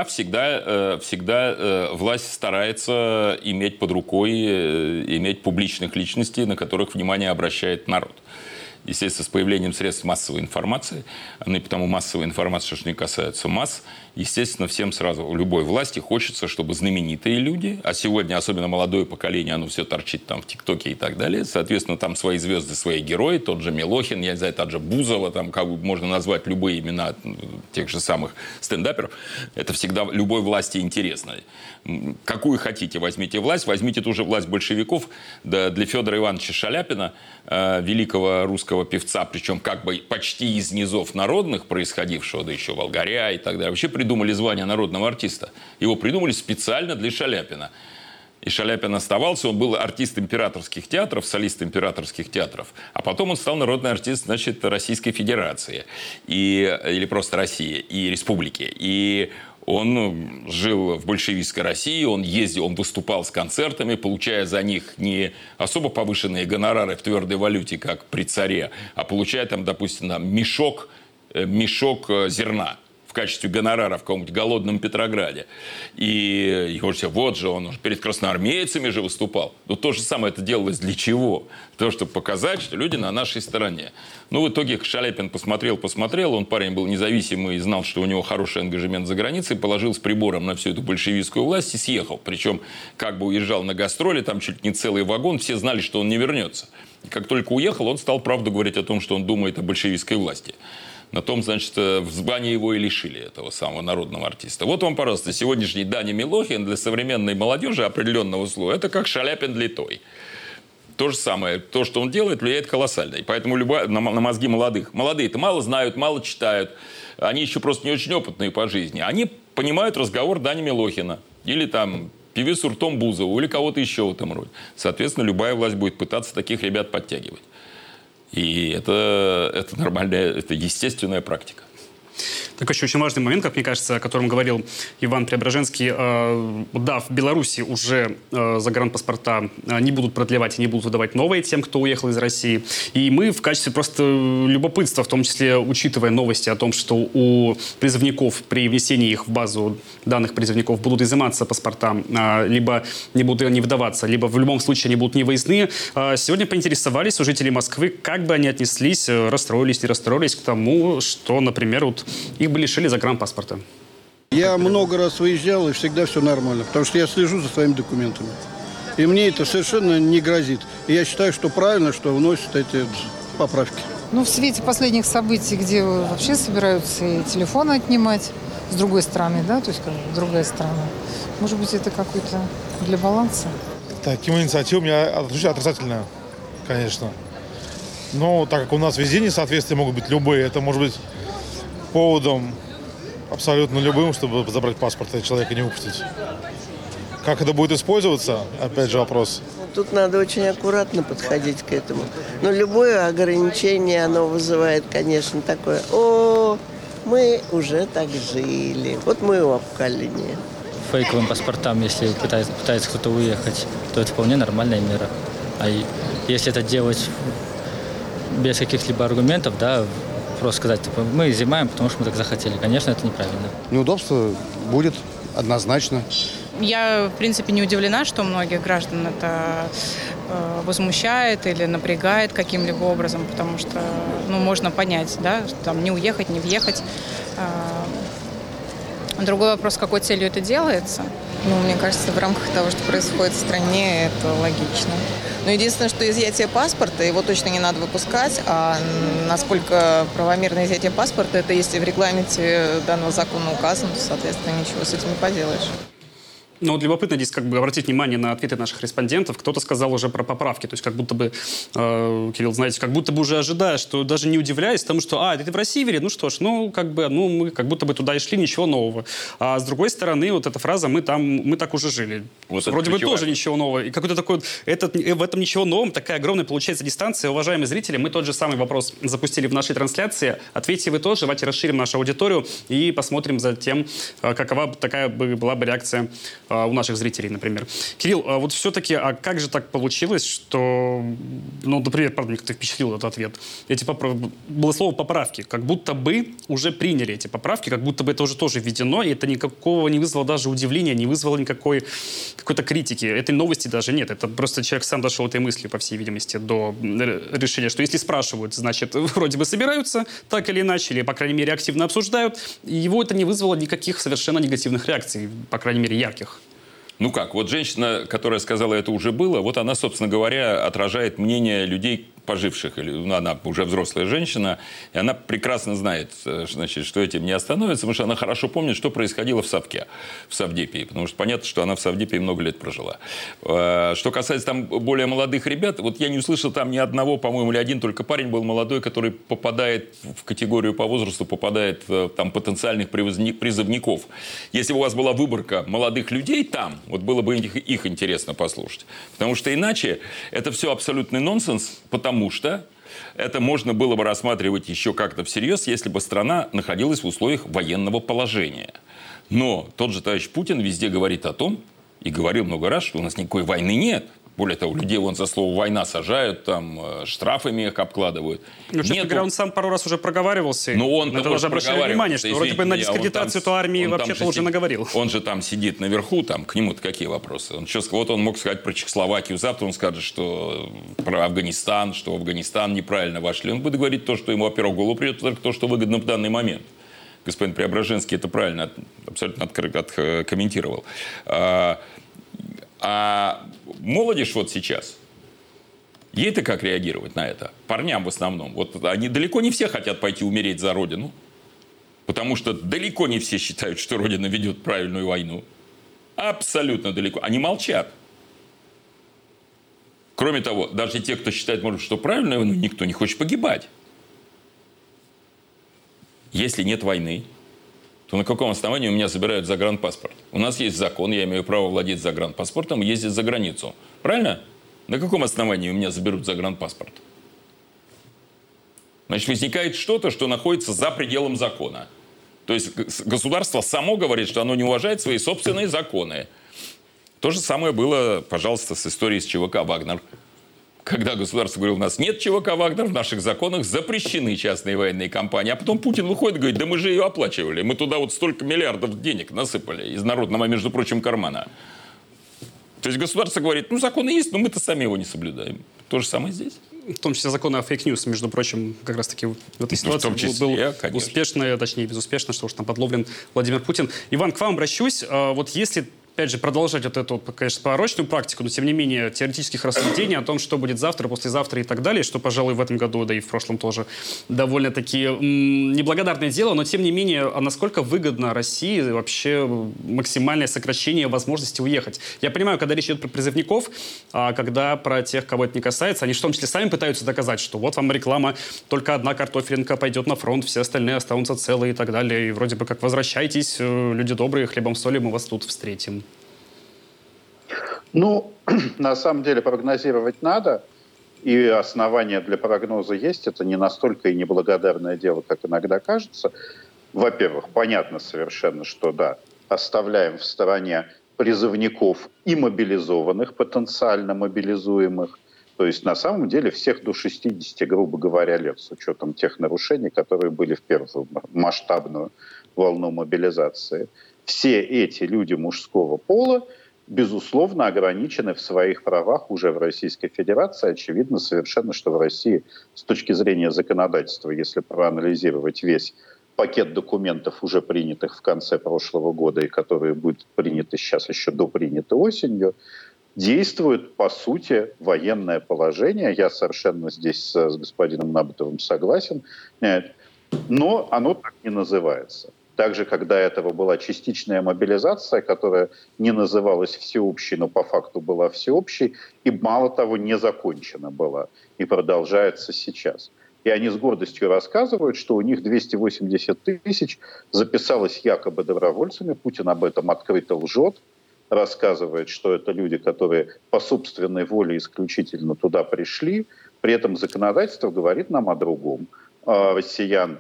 всегда власть старается иметь под рукой, иметь публичных личностей, на которых внимание обращает народ. Естественно, с появлением средств массовой информации, и потому массовая информация, что не касается масс, естественно, всем сразу, любой власти хочется, чтобы знаменитые люди, а сегодня особенно молодое поколение, оно все торчит там в ТикТоке и так далее, соответственно, там свои звезды, свои герои, тот же Милохин, я не знаю, тот же Бузова, там как бы можно назвать любые имена тех же самых стендаперов, это всегда любой власти интересно. Какую хотите, возьмите власть, возьмите ту же власть большевиков, да, для Федора Ивановича Шаляпина, великого русского певца, причем как бы почти из низов народных происходившего, да еще Волгаря и так далее, вообще придумали звание народного артиста. Его придумали специально для Шаляпина. И Шаляпин оставался, он был артист императорских театров, солист императорских театров, а потом он стал народный артист, значит, Российской Федерации, или просто России, и Республики. И он жил в большевистской России, он ездил, он выступал с концертами, получая за них не особо повышенные гонорары в твердой валюте, как при царе, а получая там, допустим, мешок зерна в качестве гонорара в каком-нибудь голодном Петрограде. И говорите, вот же он перед красноармейцами же выступал. Но то же самое это делалось для чего? Для того, чтобы показать, что люди на нашей стороне. Ну, в итоге Шаляпин посмотрел, он парень был независимый и знал, что у него хороший ангажемент за границей, положил с прибором на всю эту большевистскую власть и съехал. Причем как бы уезжал на гастроли, там чуть не целый вагон, все знали, что он не вернется. И как только уехал, он стал правду говорить о том, что он думает о большевистской власти. На том, значит, в звании его и лишили, этого самого народного артиста. Вот вам, пожалуйста, сегодняшний Даня Милохин для современной молодежи определенного слоя, это как Шаляпин литой. То же самое, то, что он делает, влияет колоссально. И поэтому на мозги молодых. Молодые-то мало знают, мало читают. Они еще просто не очень опытные по жизни. Они понимают разговор Дани Милохина. Или там певицу ртом Бузову, или кого-то еще в этом роде. Соответственно, любая власть будет пытаться таких ребят подтягивать. И это нормальная, это естественная практика. Так еще очень важный момент, как мне кажется, о котором говорил Иван Преображенский. Да, в Беларуси уже загранпаспорта не будут продлевать и не будут выдавать новые тем, кто уехал из России. И мы в качестве просто любопытства, в том числе учитывая новости о том, что у призывников при внесении их в базу данных призывников будут изыматься паспорта, либо не будут они выдаваться, либо в любом случае они будут невыездные. Сегодня поинтересовались у жителей Москвы, как бы они отнеслись, расстроились, не расстроились к тому, что, например, вот их бы лишили загранпаспорта. Я много раз выезжал, и всегда все нормально, потому что я слежу за своими документами. И мне это совершенно не грозит. И я считаю, что правильно, что вносят эти поправки. Ну, в свете последних событий, где вообще собираются и телефоны отнимать, с другой стороны, да, то есть как бы другая сторона. Может быть, это какой-то для баланса? Таким инициативам я отношусь отрицательно, конечно. Но так как у нас везде несоответствия могут быть любые, это может быть поводом абсолютно любым, чтобы забрать паспорт и человека не выпустить. Как это будет использоваться, опять же вопрос. Тут надо очень аккуратно подходить к этому. Но любое ограничение, оно вызывает, конечно, такое: о, мы уже так жили. Вот моего поколения. Фейковым паспортам, если пытается кто-то уехать, то это вполне нормальная мера. А если это делать без каких-либо аргументов, да, просто сказать, типа, мы изымаем, потому что мы так захотели. Конечно, это неправильно. Неудобство будет однозначно. Я, в принципе, не удивлена, что многих граждан это возмущает или напрягает каким-либо образом, потому что, ну, можно понять, да, там не уехать, не въехать. Другой вопрос, с какой целью это делается. Ну, мне кажется, в рамках того, что происходит в стране, это логично. Но единственное, что изъятие паспорта, его точно не надо выпускать, а насколько правомерно изъятие паспорта, это если в регламенте данного закона указано, то, соответственно, ничего с этим не поделаешь. Ну, вот любопытно здесь как бы обратить внимание на ответы наших респондентов. Кто-то сказал уже про поправки. То есть как будто бы, Кирилл, знаете, как будто бы уже ожидая, что даже не удивляясь тому, что, это в России вели, ну что ж, ну, как бы, ну, мы как будто бы туда и шли, ничего нового. А с другой стороны, вот эта фраза «мы так уже жили». Вот вроде бы тоже ничего нового. И какой-то такой, в этом ничего нового, такая огромная получается дистанция. Уважаемые зрители, мы тот же самый вопрос запустили в нашей трансляции. Ответьте вы тоже, давайте расширим нашу аудиторию и посмотрим за тем, какова такая была бы реакция у наших зрителей, например. Кирилл, вот все-таки, как же так получилось, что, ну, например, правда, меня как-то впечатлил этот ответ. Было слово «поправки». Как будто бы уже приняли эти поправки, как будто бы это уже тоже введено, и это никакого не вызвало даже удивления, не вызвало какой-то критики. Этой новости даже нет. Это просто человек сам дошел этой мыслью, по всей видимости, до решения, что если спрашивают, значит, вроде бы собираются так или иначе, или, по крайней мере, активно обсуждают. И его это не вызвало никаких совершенно негативных реакций, по крайней мере, ярких. Ну как, вот женщина, которая сказала, это уже было, вот она, собственно говоря, отражает мнение людей, поживших, она уже взрослая женщина, и она прекрасно знает, значит, что этим не остановится, потому что она хорошо помнит, что происходило в Совке, в Совдепии, потому что понятно, что она в Совдепии много лет прожила. Что касается там более молодых ребят, вот я не услышал там ни одного, по-моему, или один только парень был молодой, который попадает в категорию по возрасту, попадает там потенциальных призывников. Если бы у вас была выборка молодых людей там, вот было бы их интересно послушать. Потому что иначе это все абсолютный нонсенс, потому что это можно было бы рассматривать еще как-то всерьез, если бы страна находилась в условиях военного положения. Но тот же товарищ Путин везде говорит о том, и говорил много раз, что у нас никакой войны нет. Более того, людей вон за слово «война» сажают, там, штрафами их обкладывают. Ну, честно говоря, он сам пару раз уже проговаривался. Но он это даже обращали внимание, что вроде бы на дискредитацию армии вообще-то уже наговорил. Он же там сидит наверху, там, к нему-то какие вопросы? Вот он мог сказать про Чехословакию, завтра он скажет, что про Афганистан, что в Афганистан неправильно вошли. Он будет говорить то, что ему, во-первых, в голову придет, только то, что выгодно в данный момент. Господин Преображенский это правильно, абсолютно откомментировал. А молодежь вот сейчас, ей-то как реагировать на это? Парням в основном. Вот они далеко не все хотят пойти умереть за Родину, потому что далеко не все считают, что Родина ведет правильную войну. Абсолютно далеко. Они молчат. Кроме того, даже те, кто считает, может, что правильную войну, никто не хочет погибать. Если нет войны, то на каком основании у меня забирают загранпаспорт? У нас есть закон, я имею право владеть загранпаспортом и ездить за границу. Правильно? На каком основании у меня заберут загранпаспорт? Значит, возникает что-то, что находится за пределом закона. То есть государство само говорит, что оно не уважает свои собственные законы. То же самое было, пожалуйста, с историей с ЧВК «Вагнер». Когда государство говорило, у нас нет ЧВК «Вагнер», в наших законах запрещены частные военные компании. А потом Путин выходит и говорит, да мы же ее оплачивали. Мы туда вот столько миллиардов денег насыпали из народного, между прочим, кармана. То есть государство говорит, ну законы есть, но мы-то сами его не соблюдаем. То же самое здесь. В том числе законы о фейк-ньюс, между прочим, как раз-таки в этой ситуации был успешно, точнее безуспешно, что уж там подловлен Владимир Путин. Иван, к вам обращусь. Вот если, опять же, продолжать вот эту, конечно, порочную практику, но, тем не менее, теоретических рассуждений о том, что будет завтра, послезавтра и так далее, что, пожалуй, в этом году, да и в прошлом тоже довольно-таки неблагодарное дело, но, тем не менее, а насколько выгодно России вообще максимальное сокращение возможности уехать? Я понимаю, когда речь идет про призывников, а когда про тех, кого это не касается, они в том числе сами пытаются доказать, что вот вам реклама, только одна картофелинка пойдет на фронт, все остальные останутся целые и так далее, и вроде бы как возвращайтесь, люди добрые, хлебом солью мы вас тут встретим. Ну, на самом деле прогнозировать надо, и основания для прогноза есть. Это не настолько и неблагодарное дело, как иногда кажется. Во-первых, понятно совершенно, что да, оставляем в стороне призывников и мобилизованных, потенциально мобилизуемых. То есть на самом деле всех до 60, грубо говоря, лет, с учетом тех нарушений, которые были в первую масштабную волну мобилизации. Все эти люди мужского пола безусловно, ограничены в своих правах уже в Российской Федерации. Очевидно совершенно, что в России с точки зрения законодательства, если проанализировать весь пакет документов, уже принятых в конце прошлого года и которые будут приняты сейчас еще доприняты осенью, действует, по сути, военное положение. Я совершенно здесь с господином Набатовым согласен, но оно так не называется. Также, когда этого была частичная мобилизация, которая не называлась всеобщей, но по факту была всеобщей, и мало того, не закончена была, и продолжается сейчас. И они с гордостью рассказывают, что у них 280 тысяч записалось якобы добровольцами. Путин об этом открыто лжет, рассказывает, что это люди, которые по собственной воле исключительно туда пришли. При этом законодательство говорит нам о другом. Россиян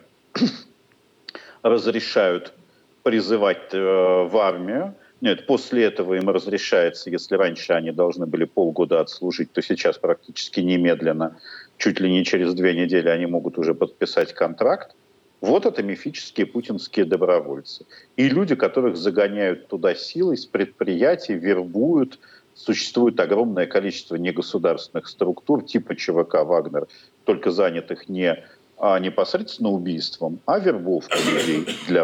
разрешают призывать в армию. Нет, после этого им разрешается, если раньше они должны были полгода отслужить, то сейчас практически немедленно, чуть ли не через 2 недели они могут уже подписать контракт. Вот это мифические путинские добровольцы. И люди, которых загоняют туда силой с предприятий, вербуют. Существует огромное количество негосударственных структур типа ЧВК «Вагнер», только занятых не непосредственно убийством, а вербовкой людей для...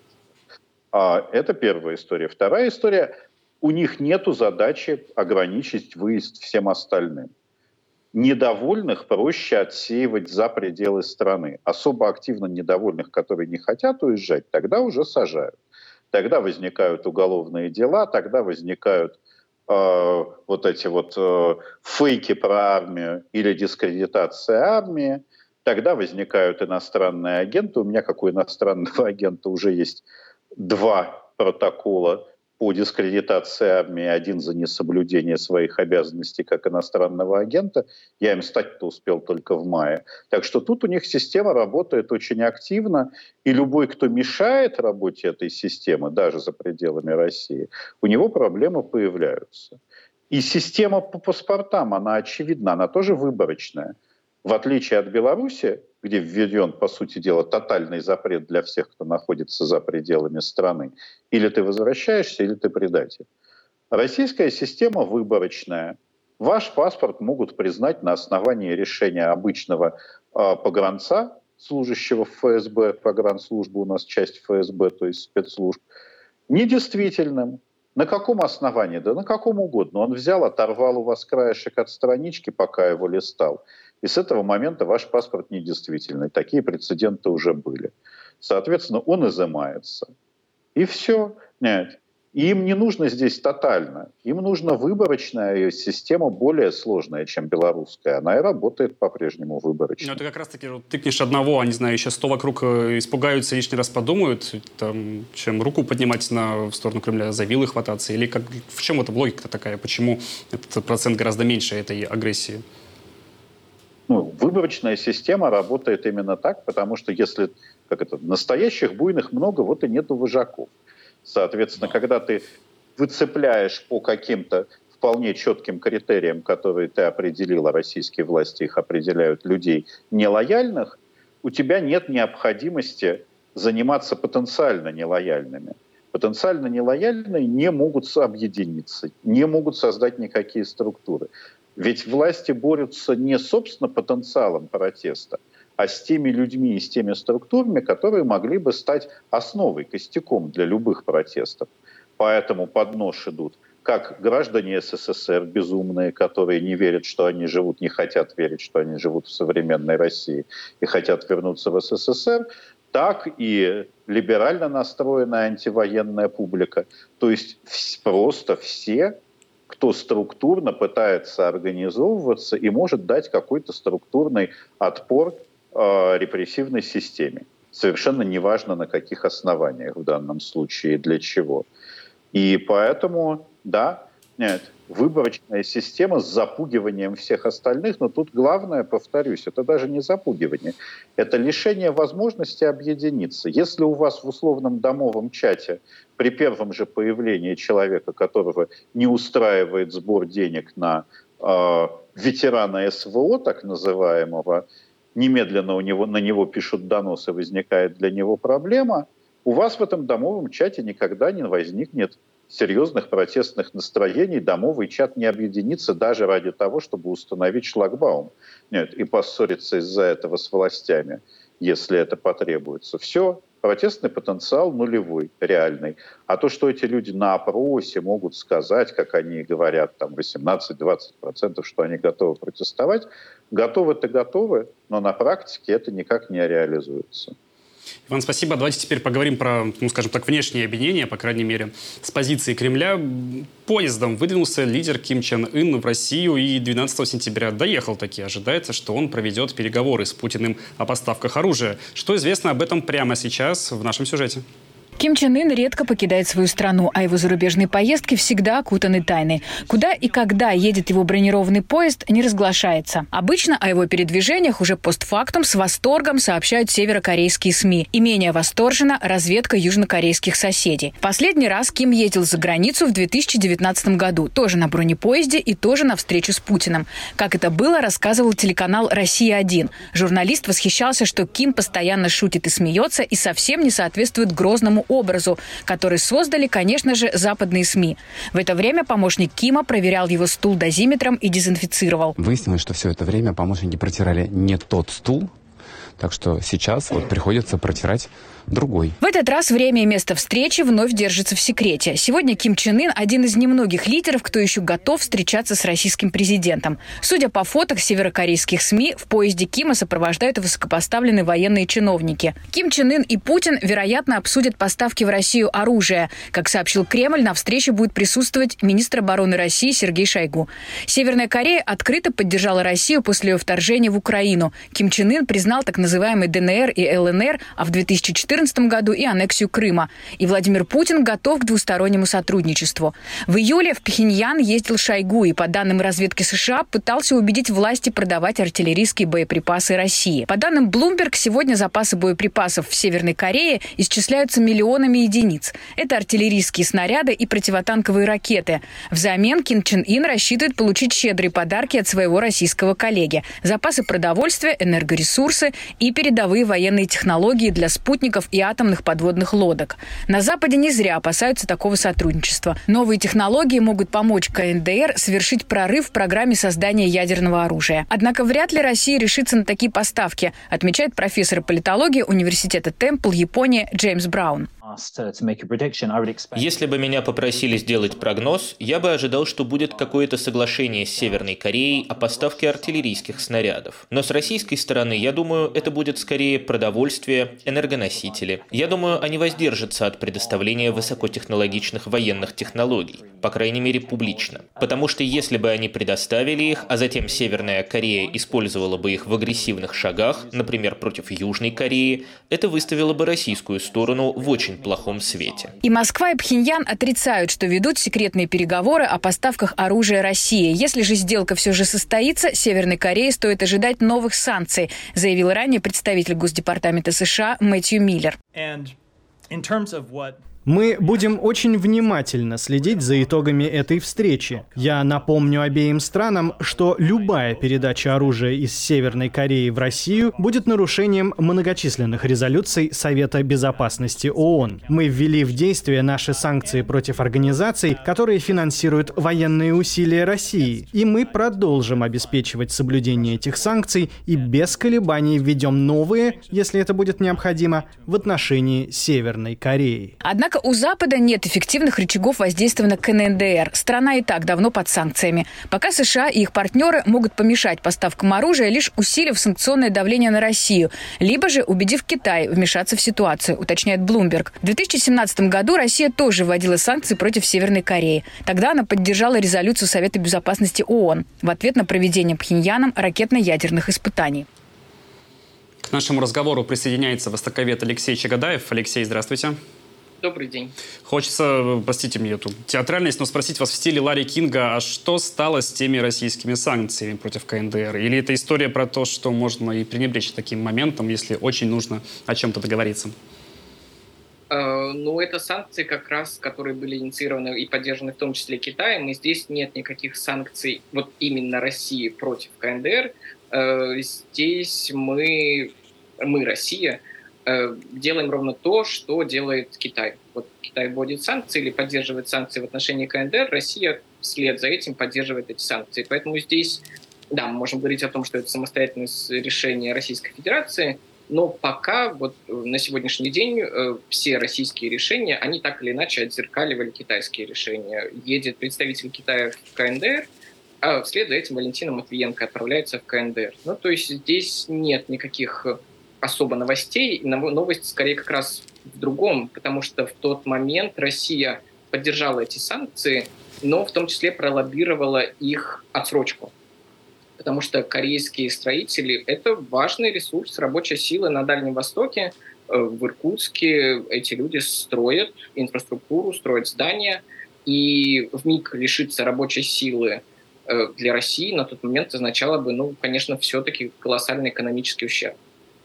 Это первая история. Вторая история. У них нет задачи ограничить выезд всем остальным. Недовольных проще отсеивать за пределы страны. Особо активно недовольных, которые не хотят уезжать, тогда уже сажают. Тогда возникают уголовные дела, тогда возникают вот эти вот фейки про армию или дискредитация армии. Тогда возникают иностранные агенты. У меня, как у иностранного агента, уже есть 2 протокола по дискредитации армии. Один за несоблюдение своих обязанностей как иностранного агента. Я им стать-то успел только в мае. Так что тут у них система работает очень активно. И любой, кто мешает работе этой системы, даже за пределами России, у него проблемы появляются. И система по паспортам, она очевидна, она тоже выборочная. В отличие от Беларуси, где введен, по сути дела, тотальный запрет для всех, кто находится за пределами страны, или ты возвращаешься, или ты предатель. Российская система выборочная. Ваш паспорт могут признать на основании решения обычного погранца, служащего в ФСБ, погранслужба у нас часть ФСБ, то есть спецслужб, недействительным. На каком основании? Да на каком угодно. Он взял, оторвал у вас краешек от странички, пока его листал. И с этого момента ваш паспорт недействительный. Такие прецеденты уже были. Соответственно, он изымается. И все. Нет. И им не нужно здесь тотально. Им нужна выборочная система, более сложная, чем белорусская. Она и работает по-прежнему выборочно. Ну, это как раз-таки тыкнешь одного, а не знаю, еще 100 вокруг испугаются, лишний раз подумают, там, чем руку поднимать в сторону Кремля, за вилы хвататься. Или как, в чем эта логика такая? Почему этот процент гораздо меньше этой агрессии? Выборочная система работает именно так, потому что если настоящих буйных много, вот и нету вожаков. Соответственно, когда ты выцепляешь по каким-то вполне четким критериям, которые ты определила, российские власти их определяют, людей нелояльных, у тебя нет необходимости заниматься потенциально нелояльными. Потенциально нелояльные не могут объединиться, не могут создать никакие структуры. Ведь власти борются не собственно потенциалом протеста, а с теми людьми и с теми структурами, которые могли бы стать основой, костяком для любых протестов. Поэтому под нож идут как граждане СССР безумные, которые не верят, что они живут, не хотят верить, что они живут в современной России и хотят вернуться в СССР, так и либерально настроенная антивоенная публика. То есть просто все, кто структурно пытается организовываться и может дать какой-то структурный отпор репрессивной системе. Совершенно неважно, на каких основаниях в данном случае и для чего. И поэтому, да, выборочная система с запугиванием всех остальных, но тут главное, повторюсь, это даже не запугивание, это лишение возможности объединиться. Если у вас в условном домовом чате при первом же появлении человека, которого не устраивает сбор денег на ветерана СВО, так называемого, немедленно на него пишут доносы, возникает для него проблема, у вас в этом домовом чате никогда не возникнет серьезных протестных настроений, домовый чат не объединится даже ради того, чтобы установить шлагбаум и поссориться из-за этого с властями, если это потребуется. Все, протестный потенциал нулевой, реальный. А то, что эти люди на опросе могут сказать, как они говорят, там 18-20%, что они готовы протестовать, готовы-то готовы, но на практике это никак не реализуется. Иван, спасибо. Давайте теперь поговорим про, скажем так, внешнее объединение, по крайней мере, с позиции Кремля. Поездом выдвинулся лидер Ким Чен Ын в Россию и 12 сентября доехал таки. Ожидается, что он проведет переговоры с Путиным о поставках оружия. Что известно об этом прямо сейчас в нашем сюжете? Ким Чен Ын редко покидает свою страну, а его зарубежные поездки всегда окутаны тайной. Куда и когда едет его бронированный поезд, не разглашается. Обычно о его передвижениях уже постфактум с восторгом сообщают северокорейские СМИ. И менее восторжена разведка южнокорейских соседей. Последний раз Ким ездил за границу в 2019 году. Тоже на бронепоезде и тоже на встречу с Путиным. Как это было, рассказывал телеканал «Россия-1». Журналист восхищался, что Ким постоянно шутит и смеется и совсем не соответствует грозному образу, который создали, конечно же, западные СМИ. В это время помощник Кима проверял его стул дозиметром и дезинфицировал. Выяснилось, что все это время помощники протирали не тот стул, так что сейчас приходится протирать другой. В этот раз время и место встречи вновь держится в секрете. Сегодня Ким Чен Ын – один из немногих лидеров, кто еще готов встречаться с российским президентом. Судя по фото северокорейских СМИ, в поезде Кима сопровождают высокопоставленные военные чиновники. Ким Чен Ын и Путин, вероятно, обсудят поставки в Россию оружия. Как сообщил Кремль, на встрече будет присутствовать министр обороны России Сергей Шойгу. Северная Корея открыто поддержала Россию после ее вторжения в Украину. Ким Чен Ын признал так называемые ДНР и ЛНР, а в 2014 году и аннексию Крыма. И Владимир Путин готов к двустороннему сотрудничеству. В июле в Пхеньян ездил Шойгу и, по данным разведки США, пытался убедить власти продавать артиллерийские боеприпасы России. По данным Bloomberg, сегодня запасы боеприпасов в Северной Корее исчисляются миллионами единиц. Это артиллерийские снаряды и противотанковые ракеты. Взамен Ким Чен Ын рассчитывает получить щедрые подарки от своего российского коллеги. Запасы продовольствия, энергоресурсы и передовые военные технологии для спутников и атомных подводных лодок. На Западе не зря опасаются такого сотрудничества. Новые технологии могут помочь КНДР совершить прорыв в программе создания ядерного оружия. Однако вряд ли Россия решится на такие поставки, отмечает профессор политологии Университета Темпл, Япония, Джеймс Браун. Если бы меня попросили сделать прогноз, я бы ожидал, что будет какое-то соглашение с Северной Кореей о поставке артиллерийских снарядов. Но с российской стороны, я думаю, это будет скорее продовольствие, энергоносители. Я думаю, они воздержатся от предоставления высокотехнологичных военных технологий, по крайней мере публично. Потому что если бы они предоставили их, а затем Северная Корея использовала бы их в агрессивных шагах, например, против Южной Кореи, это выставило бы российскую сторону в очень очень плохом свете. И Москва, и Пхеньян отрицают, что ведут секретные переговоры о поставках оружия России. Если же сделка все же состоится, Северной Корее стоит ожидать новых санкций, заявил ранее представитель Госдепартамента США Мэтью Миллер. Мы будем очень внимательно следить за итогами этой встречи. Я напомню обеим странам, что любая передача оружия из Северной Кореи в Россию будет нарушением многочисленных резолюций Совета Безопасности ООН. Мы ввели в действие наши санкции против организаций, которые финансируют военные усилия России. И мы продолжим обеспечивать соблюдение этих санкций и без колебаний введем новые, если это будет необходимо, в отношении Северной Кореи. Однако у Запада нет эффективных рычагов воздействия на КНДР. Страна и так давно под санкциями. Пока США и их партнеры могут помешать поставкам оружия, лишь усилив санкционное давление на Россию, либо же убедив Китай вмешаться в ситуацию, уточняет Bloomberg. В 2017 году Россия тоже вводила санкции против Северной Кореи. Тогда она поддержала резолюцию Совета Безопасности ООН в ответ на проведение Пхеньяном ракетно-ядерных испытаний. К нашему разговору присоединяется востоковед Алексей Чагадаев. Алексей, здравствуйте. Добрый день. Хочется, простите мне эту театральность, но спросить вас в стиле Ларри Кинга, а что стало с теми российскими санкциями против КНДР? Или это история про то, что можно и пренебречь таким моментом, если очень нужно о чем-то договориться? Ну, это санкции как раз, которые были инициированы и поддержаны в том числе Китаем, и здесь нет никаких санкций вот именно России против КНДР. Здесь мы, Россия, делаем ровно то, что делает Китай. Вот Китай вводит санкции или поддерживает санкции в отношении КНДР, Россия вслед за этим поддерживает эти санкции. Поэтому здесь, да, мы можем говорить о том, что это самостоятельное решение Российской Федерации, но пока вот на сегодняшний день все российские решения, они так или иначе отзеркаливали китайские решения. Едет представитель Китая в КНДР, а вслед за этим Валентина Матвиенко отправляется в КНДР. Ну, то есть здесь нет никаких особо новостей. Новость скорее как раз в другом, потому что в тот момент Россия поддержала эти санкции, но в том числе пролоббировала их отсрочку. Потому что корейские строители – это важный ресурс рабочей силы на Дальнем Востоке. В Иркутске эти люди строят инфраструктуру, строят здания, и вмиг лишиться рабочей силы для России на тот момент означало бы, ну, конечно, все-таки колоссальный экономический ущерб.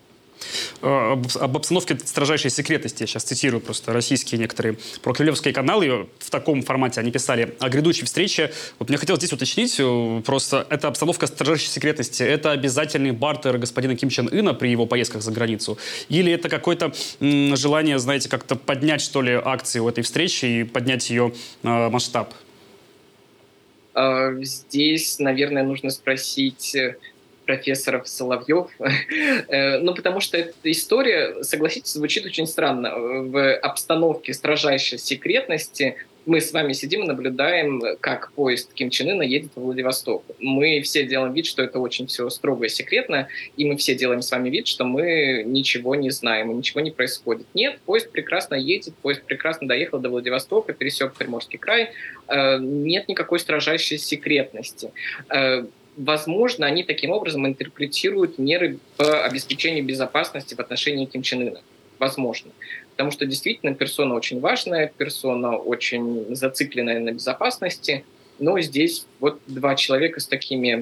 Об обстановке строжайшей секретности, я сейчас цитирую просто российские некоторые прокремлевские каналы, в таком формате они писали о грядущей встрече. Вот мне хотелось здесь уточнить, просто эта обстановка строжайшей секретности, это обязательный бартер господина Ким Чен Ына при его поездках за границу? Или это какое-то желание, знаете, как-то поднять, что ли, акции у этой встречи и поднять ее масштаб? Здесь, наверное, нужно спросить профессоров Соловьев, ну, потому что эта история, согласитесь, звучит очень странно. В обстановке строжайшей секретности мы с вами сидим и наблюдаем, как поезд Ким Чен Ына едет в Владивосток. Мы все делаем вид, что это очень все строго и секретно, и мы все делаем с вами вид, что мы ничего не знаем, и ничего не происходит. Нет, поезд прекрасно едет, поезд прекрасно доехал до Владивостока, пересек Приморский край, нет никакой строжайшей секретности. Возможно, они таким образом интерпретируют меры по обеспечению безопасности в отношении Ким Чен Ына. Возможно. Потому что действительно персона очень важная, персона очень зацикленная на безопасности, но здесь вот два человека с таким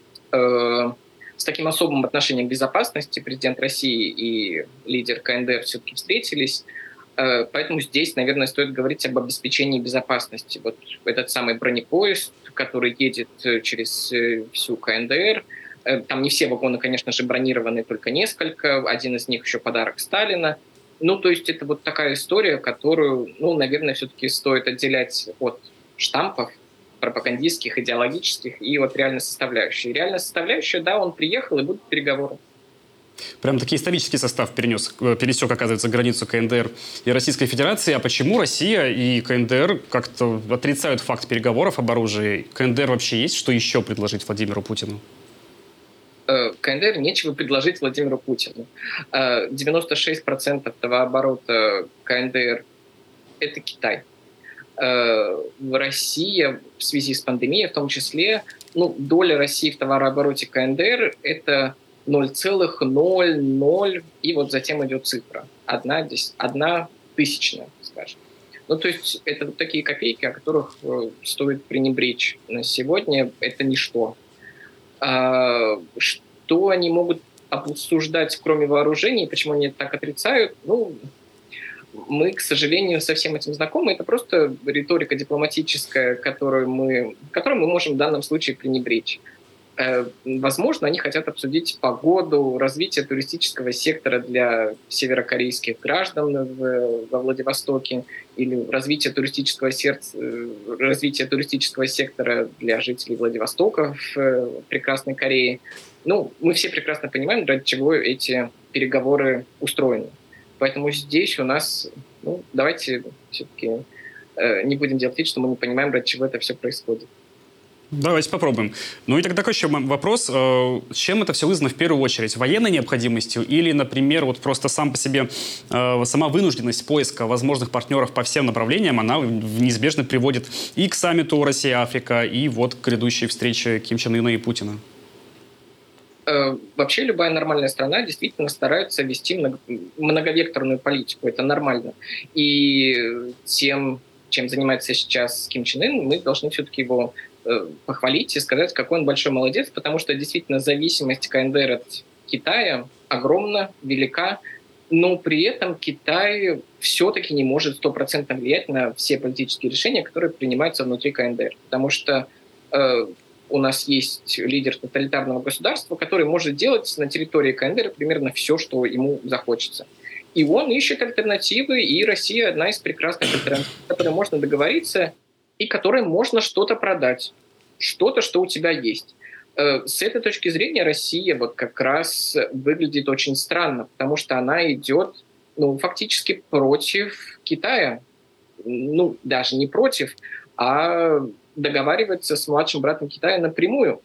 особым отношением к безопасности, президент России и лидер КНДР все-таки встретились. Поэтому здесь, наверное, стоит говорить об обеспечении безопасности. Вот этот самый бронепоезд, который едет через всю КНДР. Там не все вагоны, конечно же, бронированы, только несколько. Один из них еще подарок Сталина. Ну, то есть это вот такая история, которую, ну, наверное, все-таки стоит отделять от штампов пропагандистских, идеологических и от реальной составляющей. Реальная составляющая, да, он приехал, и будут переговоры. Прям таки исторический состав пересек, оказывается, границу КНДР и Российской Федерации. А почему Россия и КНДР как-то отрицают факт переговоров об оружии? КНДР вообще есть что еще предложить Владимиру Путину? КНДР нечего предложить Владимиру Путину. 96% товарооборота КНДР – это Китай. Россия в связи с пандемией в том числе, ну, доля России в товарообороте КНДР – это 0,00, и вот затем идет цифра. 1/10. тысячная, скажем. Ну, то есть это вот такие копейки, о которых стоит пренебречь на сегодня. Это ничто. Что они могут обсуждать, кроме вооружений, почему они это так отрицают? Ну, мы, к сожалению, со всем этим знакомы. Это просто риторика дипломатическая, которой мы можем в данном случае пренебречь. Возможно, они хотят обсудить погоду, развитие туристического сектора для северокорейских граждан во Владивостоке или развитие туристического сектора для жителей Владивостока в прекрасной Корее. Ну, мы все прекрасно понимаем, ради чего эти переговоры устроены. Поэтому здесь у нас, давайте все-таки не будем делать вид, что мы не понимаем, ради чего это все происходит. Давайте попробуем. Ну и тогда такой еще вопрос. Чем это все вызвано в первую очередь? Военной необходимостью или, например, вот просто сама вынужденность поиска возможных партнеров по всем направлениям, она неизбежно приводит и к саммиту Россия-Африка, и вот к грядущей встрече Ким Чен Ына и Путина? Вообще любая нормальная страна действительно старается вести многовекторную политику. Это нормально. И тем, чем занимается сейчас Ким Чен Ын, мы должны все-таки его похвалить и сказать, какой он большой молодец, потому что действительно зависимость КНДР от Китая огромна, велика, но при этом Китай все-таки не может 100% влиять на все политические решения, которые принимаются внутри КНДР. Потому что у нас есть лидер тоталитарного государства, который может делать на территории КНДР примерно все, что ему захочется. И он ищет альтернативы, и Россия одна из прекрасных альтернатив, с которой можно договориться и которой можно что-то продать, что-то, что у тебя есть. С этой точки зрения Россия вот как раз выглядит очень странно, потому что она идет фактически против Китая. Ну, даже не против, а договаривается с младшим братом Китая напрямую.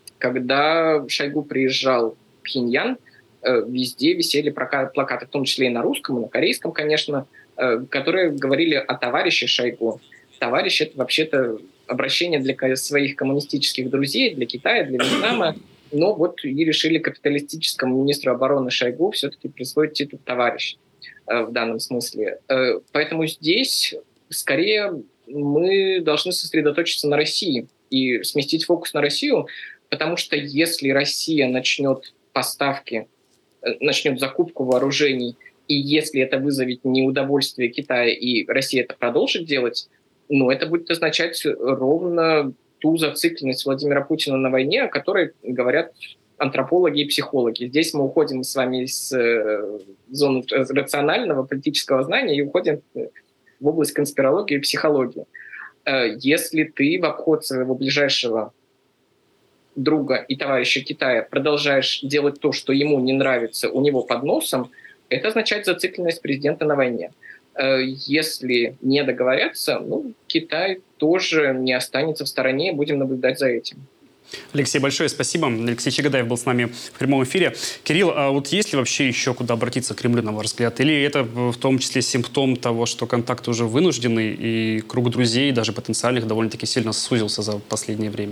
Когда Шойгу приезжал в Пхеньян, везде висели плакаты, в том числе и на русском, и на корейском, конечно, которые говорили о товарище Шойгу. Товарищ — это вообще-то обращение для своих коммунистических друзей, для Китая, для Вьетнама. Но вот и решили капиталистическому министру обороны Шойгу все-таки присвоить титул товарищ в данном смысле. Поэтому здесь скорее мы должны сосредоточиться на России и сместить фокус на Россию, потому что если Россия начнет поставки, начнет закупку вооружений, и если это вызовет неудовольствие Китая, и Россия это продолжит делать, это будет означать ровно ту зацикленность Владимира Путина на войне, о которой говорят антропологи и психологи. Здесь мы уходим с вами из зоны рационального политического знания и уходим в область конспирологии и психологии. Если ты в обход своего ближайшего друга и товарища Китая продолжаешь делать то, что ему не нравится у него под носом, это означает зацикленность президента на войне. Если не договорятся, Китай тоже не останется в стороне, будем наблюдать за этим. Алексей, большое спасибо. Алексей Чагадаев был с нами в прямом эфире. Кирилл, а вот есть ли вообще еще куда обратиться к Кремлю, на ваш взгляд? Или это в том числе симптом того, что контакты уже вынуждены, и круг друзей, даже потенциальных, довольно-таки сильно сузился за последнее время?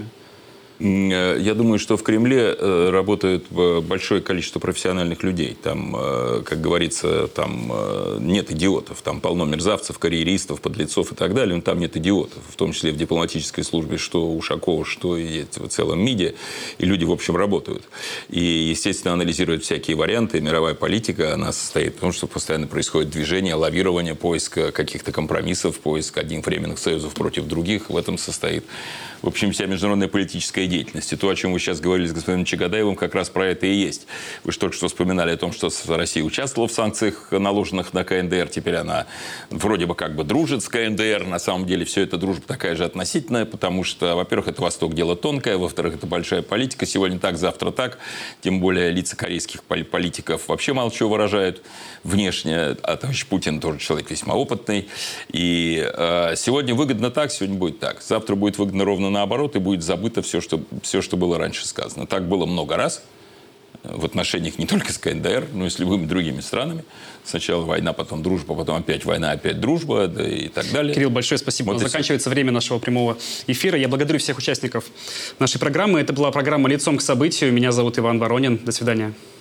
Я думаю, что в Кремле работает большое количество профессиональных людей. Там, как говорится, там нет идиотов. Там полно мерзавцев, карьеристов, подлецов и так далее. Но там нет идиотов. В том числе в дипломатической службе, что Ушакова, что и в целом МИДе. И люди, в общем, работают. И, естественно, анализируют всякие варианты. Мировая политика, она состоит в том, что постоянно происходит движение, лавирование, поиск каких-то компромиссов, поиск одних временных союзов против других. В этом состоит, в общем, вся международная политическая деятельности. То, о чем вы сейчас говорили с господином Чагадаевым, как раз про это и есть. Вы же только что вспоминали о том, что Россия участвовала в санкциях, наложенных на КНДР. Теперь она вроде бы как бы дружит с КНДР. На самом деле все это дружба такая же относительная, потому что, во-первых, это Восток дело тонкое, во-вторых, это большая политика. Сегодня так, завтра так. Тем более лица корейских политиков вообще мало чего выражают внешне. А товарищ Путин тоже человек весьма опытный. И сегодня выгодно так, сегодня будет так. Завтра будет выгодно ровно наоборот, и будет забыто все, что было раньше сказано. Так было много раз в отношениях не только с КНДР, но и с любыми другими странами. Сначала война, потом дружба, потом опять война, опять дружба, да, и так далее. Кирилл, большое спасибо. Вот заканчивается время нашего прямого эфира. Я благодарю всех участников нашей программы. Это была программа «Лицом к событию». Меня зовут Иван Воронин. До свидания.